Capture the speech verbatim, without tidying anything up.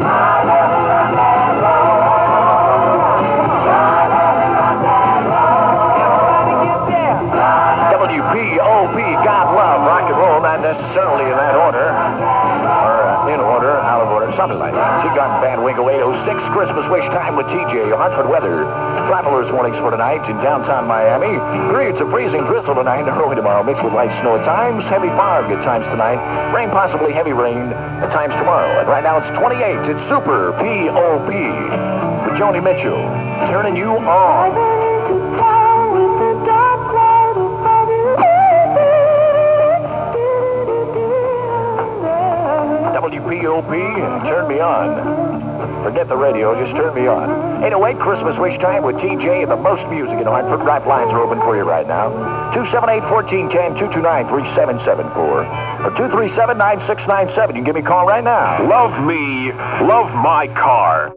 W P O P, God Love, Rock and Roll, not necessarily in that order, or uh, in order, out of order, something like that. She got Van Winkle eight oh six, Christmas Wish Time with T J. Hartford weather, travelers warnings for tonight in downtown Miami. Periods of freezing drizzle tonight and early tomorrow, mixed with light snow at times, heavy fog at times tonight, rain, possibly heavy rain at times tomorrow. And right now it's twenty-eight, it's Super P O P with Joni Mitchell, turning you on. W P O P, turn me on. Forget the radio, just turn me on. eight oh eight, Christmas Wish Time with T J, the most music in Hartford. Rap lines are open for you right now. two seven eight, one four one zero, two two nine, three seven seven four, or two three seven, nine six nine seven. You can give me a call right now. Love me, love my car.